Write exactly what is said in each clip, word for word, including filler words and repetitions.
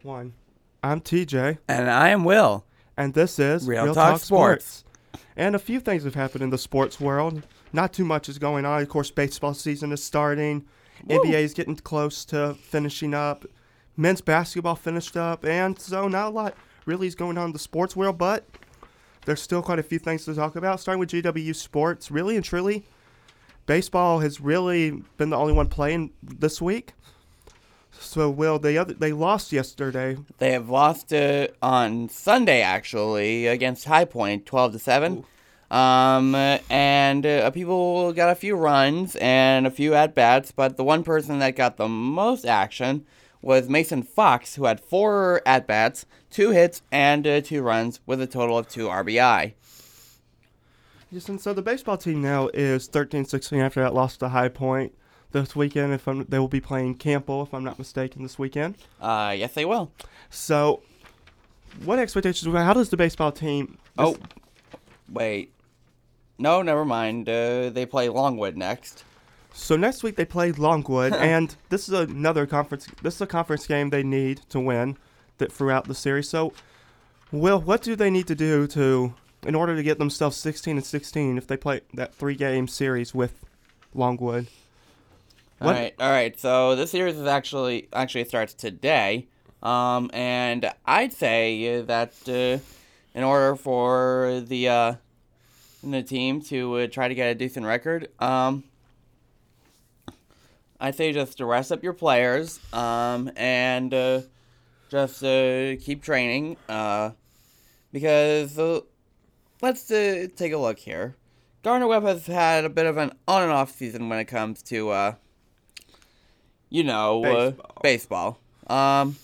One. I'm T J. And I am Will. And this is Real, Real Talk, Talk Sports. Sports. And a few things have happened in the sports world. Not too much is going on. Of course, baseball season is starting. Woo. N B A is getting close to finishing up. Men's basketball finished up. And so not a lot really is going on in the sports world, but there's still quite a few things to talk about. Starting with G W Sports. Really and truly, baseball has really been the only one playing this week. So, Will, they other, they lost yesterday. They have lost uh, on Sunday, actually, against High Point, twelve to seven. Um, and uh, people got a few runs and a few at-bats, but the one person that got the most action was Mason Fox, who had four at-bats, two hits, and uh, two runs, with a total of two R B I. Yes, and so the baseball team now is thirteen sixteen after that loss to High Point. This weekend, if I'm, they will be playing Campbell, if I'm not mistaken, this weekend. Uh, yes, they will. So, what expectations? How does the baseball team? Oh, wait. No, never mind. Uh, they play Longwood next. So next week they play Longwood, and this is another conference. This is a conference game they need to win that throughout the series. So, Will, what do they need to do to in order to get themselves sixteen and sixteen if they play that three-game series with Longwood? What? All right, all right. So this series is actually actually starts today, um, and I'd say that uh, in order for the uh, the team to uh, try to get a decent record, um, I'd say just to rest up your players, um, and uh, just uh, keep training, uh, because uh, let's uh, take a look here. Gardner Webb has had a bit of an on and off season when it comes to. Uh, You know, baseball. Uh, baseball. Um,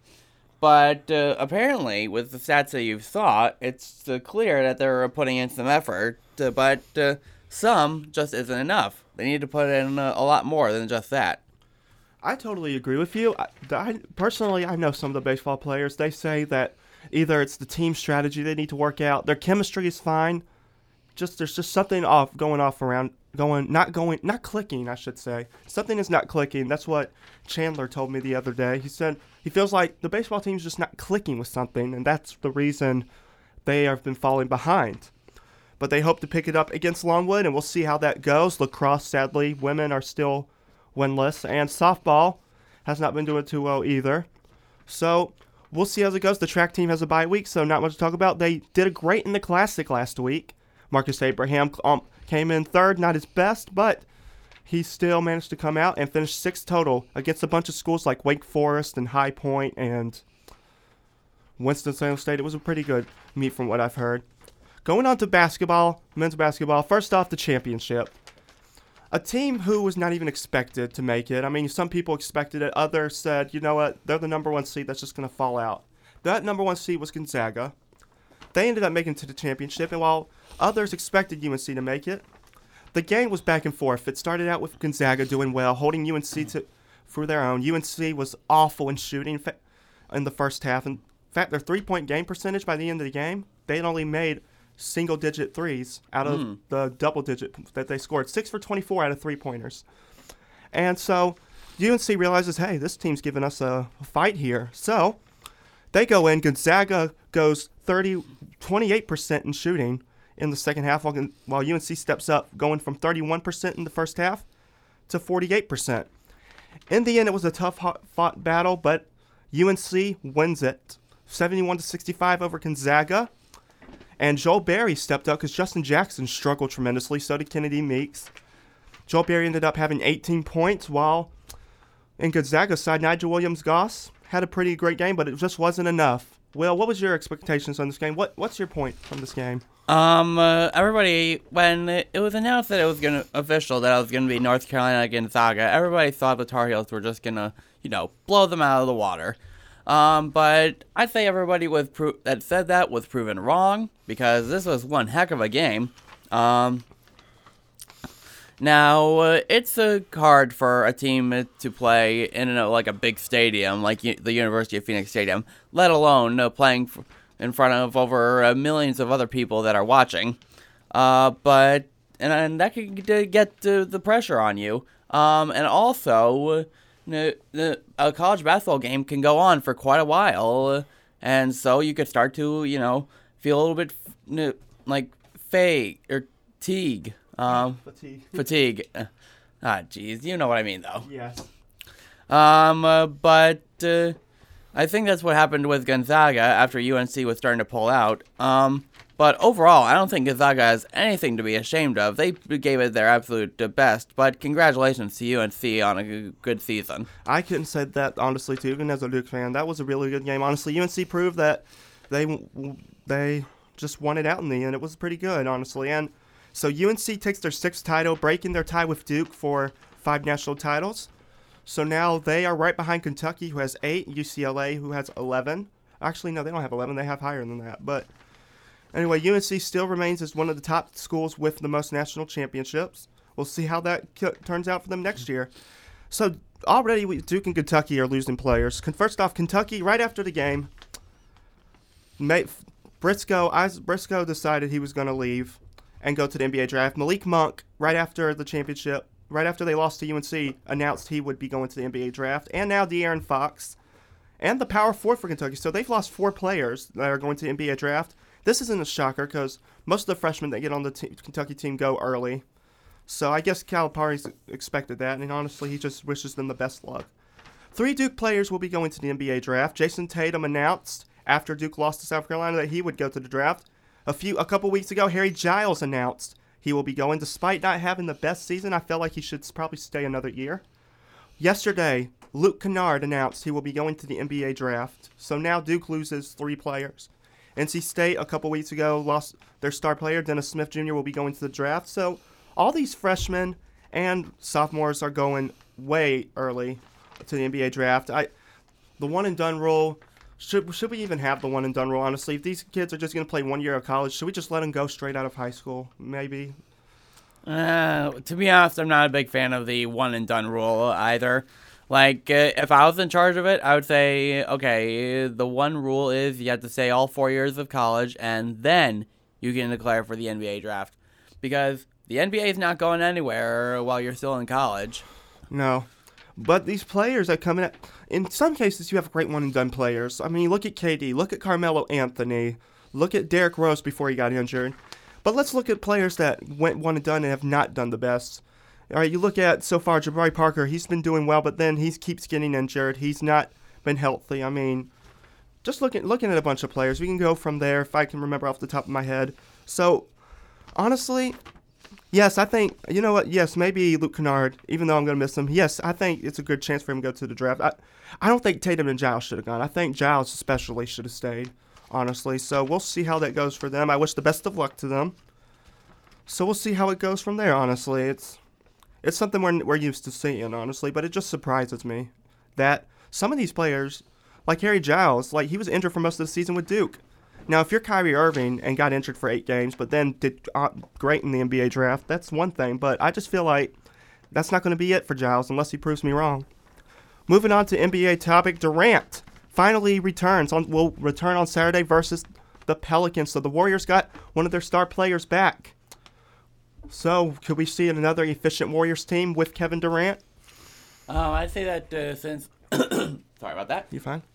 but uh, apparently, with the stats that you saw, it's uh, clear that they're putting in some effort, uh, but uh, some just isn't enough. They need to put in uh, a lot more than just that. I totally agree with you. I, I, personally, I know some of the baseball players. They say that either it's the team strategy they need to work out, their chemistry is fine, just there's just something off going off around. Going, not going, not clicking, I should say. Something is not clicking. That's what Chandler told me the other day. He said he feels like the baseball team's just not clicking with something, and that's the reason they have been falling behind. But they hope to pick it up against Longwood, and we'll see how that goes. Lacrosse, sadly, women are still winless, and softball has not been doing too well either. So we'll see how it goes. The track team has a bye week, so not much to talk about. They did great in the Classic last week. Marcus Abraham um, came in third, not his best, but he still managed to come out and finish sixth total against a bunch of schools like Wake Forest and High Point and Winston-Salem State. It was a pretty good meet from what I've heard. Going on to basketball, men's basketball, first off the championship. A team who was not even expected to make it. I mean, some people expected it. Others said, you know what, they're the number one seed that's just going to fall out. That number one seed was Gonzaga. They ended up making it to the championship, and while others expected U N C to make it, the game was back and forth. It started out with Gonzaga doing well, holding U N C to for their own. U N C was awful in shooting in the first half. In fact, their three-point game percentage by the end of the game, they had only made single-digit threes out of mm. the double-digit that they scored. Six for twenty-four out of three-pointers. And so U N C realizes, hey, this team's giving us a fight here. So they go in. Gonzaga goes thirty, twenty-eight percent in shooting in the second half, while, while U N C steps up, going from thirty-one percent in the first half to forty-eight percent. In the end, it was a tough fought battle, but U N C wins it, seventy-one to sixty-five over Gonzaga. And Joel Berry stepped up because Justin Jackson struggled tremendously, so did Kennedy Meeks. Joel Berry ended up having eighteen points, while in Gonzaga's side, Nigel Williams-Goss had a pretty great game, but it just wasn't enough. Will, what was your expectations on this game? What What's your point from this game? Um, uh, everybody, when it was announced that it was gonna official that it was gonna be North Carolina Gonzaga, everybody thought the Tar Heels were just gonna, you know, blow them out of the water. Um, but I'd say everybody was pro- that said that was proven wrong, because this was one heck of a game. Um, now uh, it's uh, hard for a team to play in a, like a big stadium like u- the University of Phoenix Stadium, let alone uh, playing. For, in front of over uh, millions of other people that are watching. Uh, but, and, and that could get uh, the pressure on you. Um, and also, n- n- a college basketball game can go on for quite a while, and so you could start to, you know, feel a little bit n- like fake or fatigue. Um, Fatigue. fatigue. Ah, jeez, you know what I mean, though. Yes. Um, uh, but uh, I think that's what happened with Gonzaga after U N C was starting to pull out. Um, but overall, I don't think Gonzaga has anything to be ashamed of. They gave it their absolute best. But congratulations to U N C on a g- good season. I couldn't say that honestly too, even as a Duke fan. That was a really good game. Honestly, U N C proved that they they just won it out in the end. It was pretty good, honestly. And so U N C takes their sixth title, breaking their tie with Duke for five national titles. So now they are right behind Kentucky, who has eight, U C L A, who has eleven. Actually, no, they don't have eleven. They have higher than that. But anyway, U N C still remains as one of the top schools with the most national championships. We'll see how that c- turns out for them next year. So already we, Duke and Kentucky are losing players. First off, Kentucky, right after the game, made, Briscoe, Isaac Briscoe decided he was going to leave and go to the N B A draft. Malik Monk, right after the championship, right after they lost to U N C, announced he would be going to the N B A draft. And now De'Aaron Fox and the power forward for Kentucky. So they've lost four players that are going to the N B A draft. This isn't a shocker because most of the freshmen that get on the te- Kentucky team go early. So I guess Calipari's expected that, and honestly, he just wishes them the best luck. Three Duke players will be going to the N B A draft. Jason Tatum announced after Duke lost to South Carolina that he would go to the draft. A few, a couple weeks ago, Harry Giles announced he will be going. Despite not having the best season, I felt like he should probably stay another year. Yesterday, Luke Kennard announced he will be going to the N B A draft. So now Duke loses three players. N C State, a couple weeks ago, lost their star player. Dennis Smith Junior will be going to the draft. So all these freshmen and sophomores are going way early to the N B A draft. I, the one and done rule, should should we even have the one and done rule, honestly? If these kids are just going to play one year of college, should we just let them go straight out of high school? Maybe. Uh, to be honest, I'm not a big fan of the one and done rule either. Like, uh, if I was in charge of it, I would say, okay, the one rule is you have to stay all four years of college, and then you can declare for the N B A draft. Because the N B A is not going anywhere while you're still in college. No. But these players that come in, in some cases, you have great one-and-done players. I mean, look at K D, look at Carmelo Anthony, look at Derrick Rose before he got injured. But let's look at players that went one-and-done and have not done the best. All right, you look at, so far, Jabari Parker, he's been doing well, but then he keeps getting injured. He's not been healthy. I mean, just looking looking at a bunch of players. We can go from there if I can remember off the top of my head. So, honestly, yes, I think, you know what, yes, maybe Luke Kennard, even though I'm going to miss him, yes, I think it's a good chance for him to go to the draft. I, I don't think Tatum and Giles should have gone. I think Giles especially should have stayed, honestly. So we'll see how that goes for them. I wish the best of luck to them. So we'll see how it goes from there, honestly. It's it's something we're, we're used to seeing, honestly, but it just surprises me that some of these players, like Harry Giles, like he was injured for most of the season with Duke. Now, if you're Kyrie Irving and got injured for eight games, but then did uh, great in the N B A draft, that's one thing. But I just feel like that's not going to be it for Giles unless he proves me wrong. Moving on to N B A topic, Durant finally returns on will return on Saturday versus the Pelicans. So the Warriors got one of their star players back. So could we see another efficient Warriors team with Kevin Durant? Um, I'd say that uh, since sorry about that. You fine?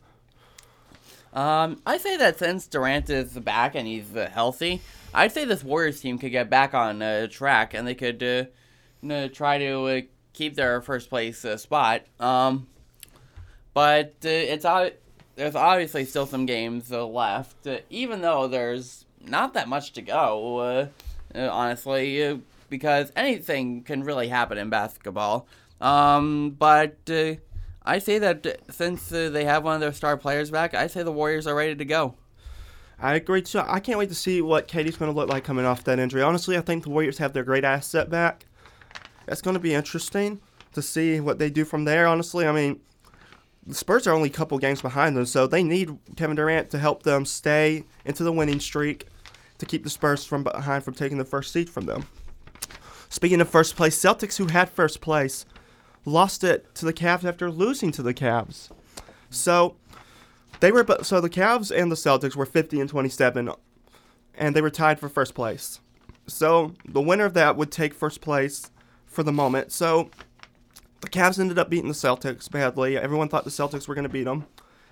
Um, I say that since Durant is back and he's uh, healthy, I'd say this Warriors team could get back on uh, track and they could uh, uh, try to uh, keep their first place uh, spot. Um, but uh, it's uh, there's obviously still some games uh, left, uh, even though there's not that much to go. Uh, uh, honestly, uh, because anything can really happen in basketball. Um, but uh, I say that since uh, they have one of their star players back, I say the Warriors are ready to go. I agree too. I can't wait to see what K D's going to look like coming off that injury. Honestly, I think the Warriors have their great asset back. It's going to be interesting to see what they do from there, honestly. I mean, the Spurs are only a couple games behind them, so they need Kevin Durant to help them stay into the winning streak to keep the Spurs from behind from taking the first seed from them. Speaking of first place, Celtics, who had first place, lost it to the Cavs after losing to the Cavs. So they were so the Cavs and the Celtics were fifty and twenty-seven, and they were tied for first place. So the winner of that would take first place for the moment. So the Cavs ended up beating the Celtics badly. Everyone thought the Celtics were going to beat them.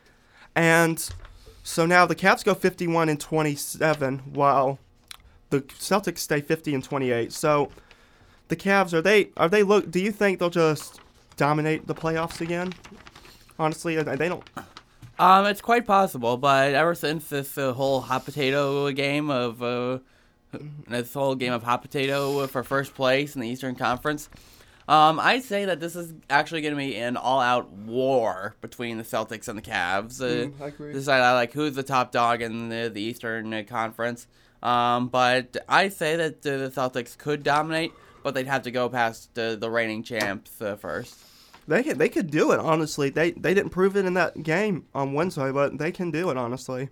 And so now the Cavs go fifty-one and twenty-seven while the Celtics stay fifty and twenty-eight. So the Cavs, are they are they look do you think they'll just dominate the playoffs again? Honestly, they don't Um, it's quite possible, but ever since this uh, whole hot potato game of uh, this whole game of hot potato for first place in the Eastern Conference, um, I'd say that this is actually going to be an all-out war between the Celtics and the Cavs. Uh, Mm, I agree. Decide uh, like who's the top dog in the, the Eastern uh, Conference. Um, but I say that uh, the Celtics could dominate, but they'd have to go past uh, the reigning champs uh, first. They could, they could do it, honestly. They they didn't prove it in that game on Wednesday, but they can do it, honestly.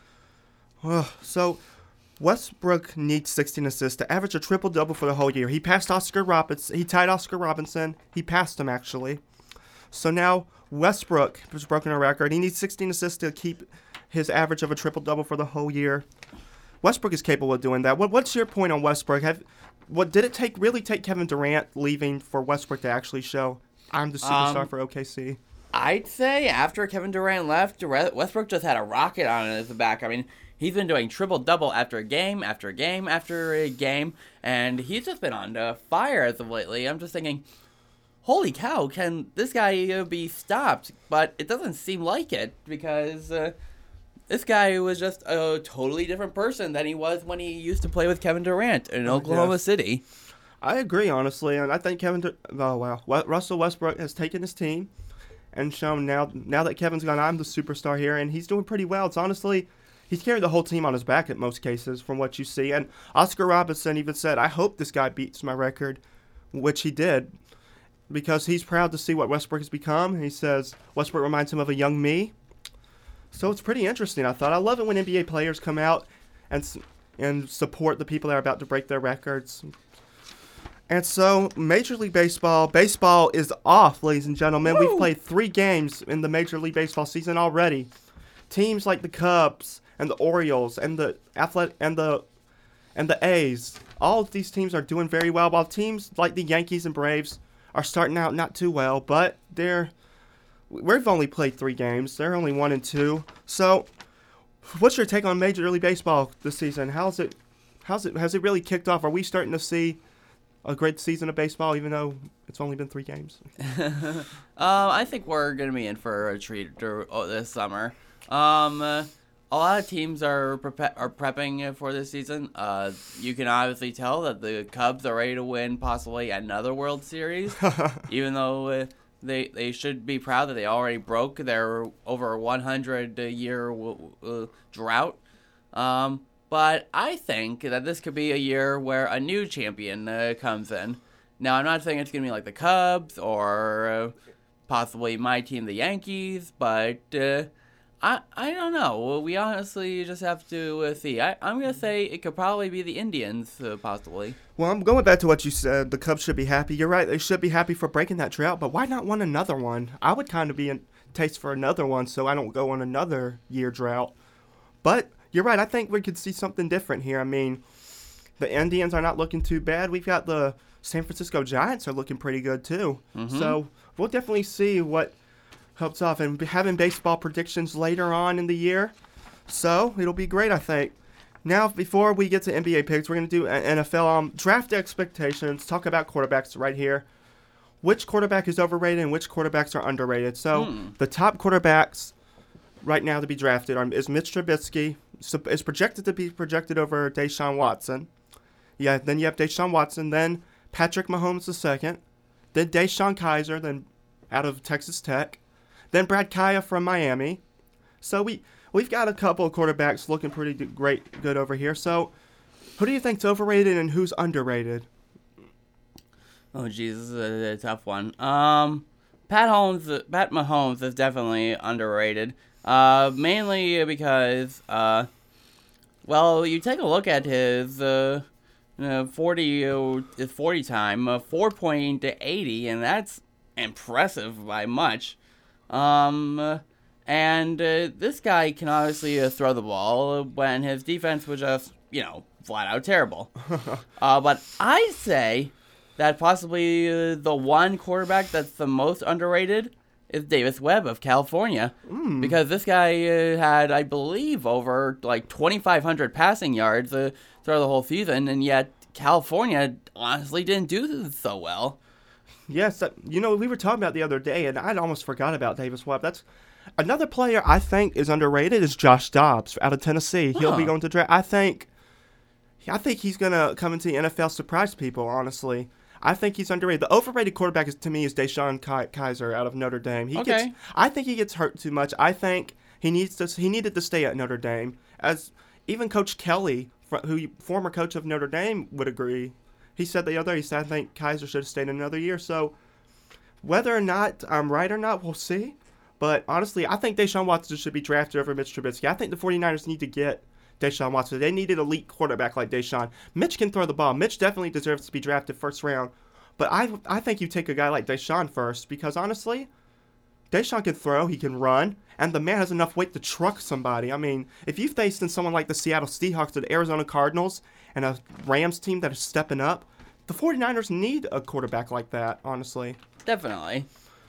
Ugh, so, Westbrook needs sixteen assists to average a triple-double for the whole year. He passed Oscar Robinson. He tied Oscar Robinson. He passed him, actually. So now, Westbrook has broken a record. He needs sixteen assists to keep his average of a triple-double for the whole year. Westbrook is capable of doing that. What What's your point on Westbrook? Have what did it take? Really take Kevin Durant leaving for Westbrook to actually show I'm the superstar Um, for O K C? I'd say after Kevin Durant left, Dur- Westbrook just had a rocket on his back. I mean, he's been doing triple-double after game, after game, after a game, and he's just been on uh, fire as of lately. I'm just thinking, holy cow, can this guy uh, be stopped? But it doesn't seem like it, because uh, this guy was just a totally different person than he was when he used to play with Kevin Durant in Oklahoma yes. City. I agree, honestly, and I think Kevin. Du- oh wow, we- Russell Westbrook has taken his team and shown now. Now that Kevin's gone, I'm the superstar here, and he's doing pretty well. It's honestly, he's carried the whole team on his back in most cases, from what you see. And Oscar Robinson even said, "I hope this guy beats my record," which he did, because he's proud to see what Westbrook has become. He says Westbrook reminds him of a young me. So it's pretty interesting. I thought I love it when N B A players come out and and support the people that are about to break their records. And so, Major League Baseball, baseball is off, ladies and gentlemen. Woo! We've played three games in the Major League Baseball season already. Teams like the Cubs and the Orioles and the Athletic and the and the A's, all of these teams are doing very well, while teams like the Yankees and Braves are starting out not too well. But they're we've only played three games. They're only one and two. So, what's your take on Major League Baseball this season? How's it? How's it? Has it really kicked off? Are we starting to see a great season of baseball, even though it's only been three games? um, I think we're going to be in for a treat dur- oh, this summer. Um, uh, a lot of teams are prepe- are prepping for this season. Uh, you can obviously tell that the Cubs are ready to win possibly another World Series, even though uh, they they should be proud that they already broke their over one hundred year w- uh, drought. Um, But I think that this could be a year where a new champion uh, comes in. Now, I'm not saying it's going to be like the Cubs or uh, possibly my team, the Yankees, but uh, I I don't know. We honestly just have to uh, see. I, I'm going to say it could probably be the Indians, uh, possibly. Well, I'm going back to what you said. The Cubs should be happy. You're right. They should be happy for breaking that drought, but why not win another one? I would kind of be in taste for another one so I don't go on another year drought. But you're right. I think we could see something different here. I mean, the Indians are not looking too bad. We've got the San Francisco Giants are looking pretty good, too. Mm-hmm. So we'll definitely see what helps off. And having baseball predictions later on in the year. So it'll be great, I think. Now, before we get to N B A picks, we're going to do N F L um, draft expectations. Talk about quarterbacks right here. Which quarterback is overrated and which quarterbacks are underrated. So hmm. the top quarterbacks right now to be drafted are, is Mitch Trubisky. So is projected to be projected over Deshaun Watson. Yeah, then you have Deshaun Watson, then Patrick Mahomes the second, then Deshaun Kaiser, then out of Texas Tech, then Brad Kaya from Miami. So we we've got a couple of quarterbacks looking pretty great, good over here. So who do you think's overrated and who's underrated? Oh, geez, this is a, a tough one. Um, Pat Holmes, Pat Mahomes is definitely underrated. Uh, mainly because, uh, well, you take a look at his, uh, uh forty, uh, his forty time, uh, four point eight zero, and that's impressive by much. Um, uh, and, uh, this guy can obviously uh, throw the ball when his defense was just, you know, flat out terrible. uh, but I say that possibly uh, the one quarterback that's the most underrated is Davis Webb of California. Mm. Because this guy uh, had, I believe, over like twenty-five hundred passing yards uh, throughout the whole season, and yet California honestly didn't do so well. Yes, that, you know, we were talking about the other day, and I'd almost forgot about Davis Webb. That's another player I think is underrated is Josh Dobbs out of Tennessee. He'll Huh. be going to draft. I think, I think he's gonna come into the N F L, surprise people. Honestly, I think he's underrated. The overrated quarterback is, to me, is Deshaun Ki- Kaiser out of Notre Dame. He Okay. gets, I think he gets hurt too much. I think he needs to. He needed to stay at Notre Dame, as even Coach Kelly, fr- who former coach of Notre Dame, would agree. He said the other day, he said, I think Kaiser should have stayed another year. So whether or not I'm right or not, we'll see. But honestly, I think Deshaun Watson should be drafted over Mitch Trubisky. I think the 49ers need to get Deshaun Watson. They need an elite quarterback like Deshaun. Mitch can throw the ball. Mitch definitely deserves to be drafted first round. But I I think you take a guy like Deshaun first because honestly, Deshaun can throw, he can run, and the man has enough weight to truck somebody. I mean, if you faced in someone like the Seattle Seahawks or the Arizona Cardinals and a Rams team that is stepping up, the 49ers need a quarterback like that, honestly. Definitely.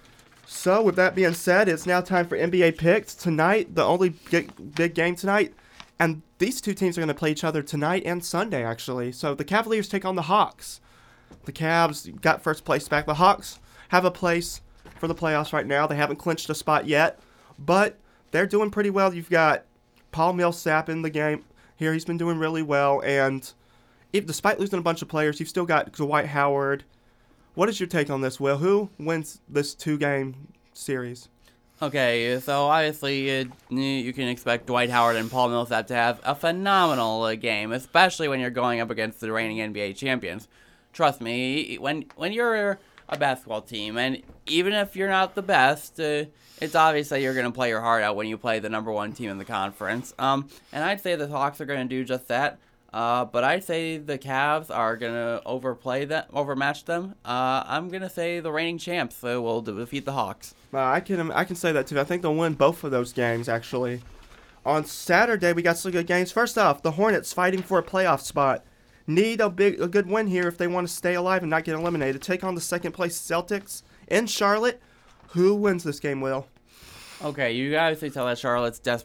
So, with that being said, it's now time for N B A picks. Tonight, the only big, big game tonight, and these two teams are going to play each other tonight and Sunday, actually. So, the Cavaliers take on the Hawks. The Cavs got first place back. The Hawks have a place for the playoffs right now. They haven't clinched a spot yet, but they're doing pretty well. You've got Paul Millsap in the game here. He's been doing really well, and if, despite losing a bunch of players, you've still got Dwight Howard. What is your take on this, Will? Who wins this two-game series? Okay, so obviously uh, you can expect Dwight Howard and Paul Millsap to have a phenomenal uh, game, especially when you're going up against the reigning N B A champions. Trust me, when when you're a basketball team, and even if you're not the best, uh, it's obvious that you're going to play your heart out when you play the number one team in the conference. Um, and I'd say the Hawks are going to do just that. Uh, but I'd say the Cavs are going to overplay them, overmatch them. Uh, I'm going to say the reigning champs uh, will defeat the Hawks. Uh, I can I can say that too. I think they'll win both of those games, actually. On Saturday, we got some good games. First off, the Hornets fighting for a playoff spot. Need a big a good win here if they want to stay alive and not get eliminated. Take on the second place Celtics in Charlotte. Who wins this game, Will? Okay, you obviously tell that Charlotte's des-